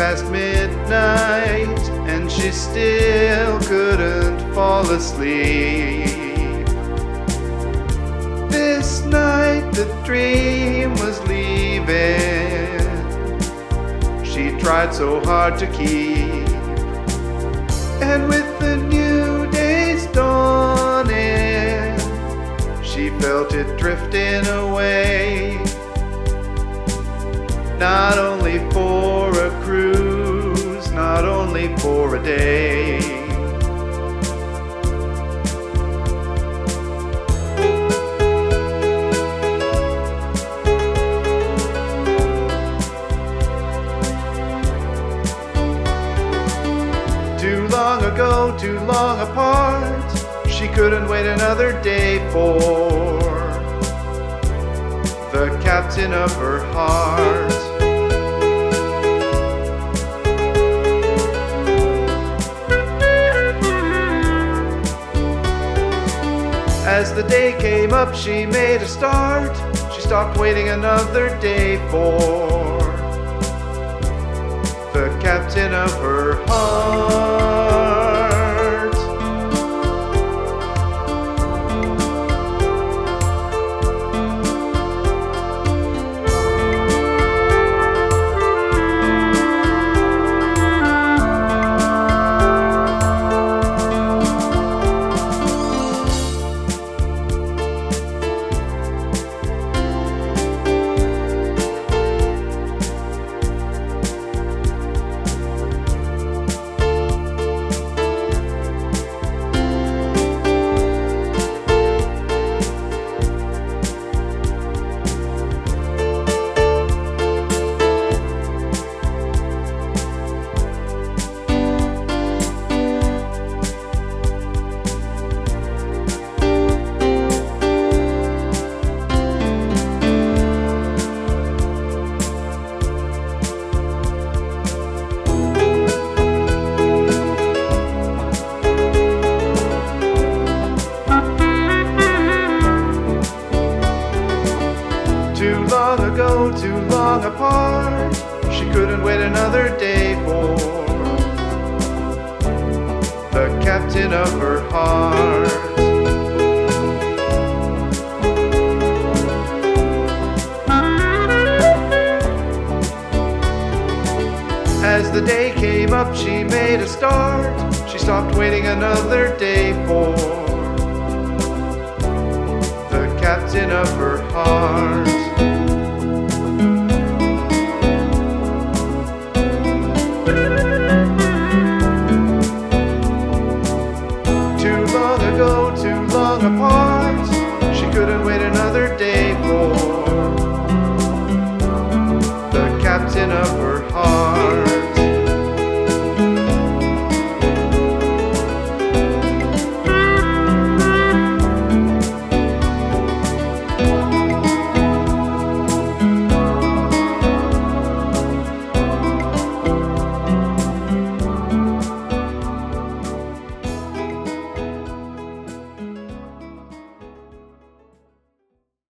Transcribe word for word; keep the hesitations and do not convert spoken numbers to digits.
past midnight, and she still couldn't fall asleep. This night the dream was leaving. She tried so hard to keep, and with the new day's dawning, she felt it drifting away. Not only for a cruise, not only for a day. Too long ago, too long apart, she couldn't wait another day for the captain of her heart. As the day came up, she made a start. She stopped waiting another day for the captain of her heart. Too long ago, too long apart, she couldn't wait another day for the captain of her heart. As the day came up, she made a start. She stopped waiting another day for the captain of her heart.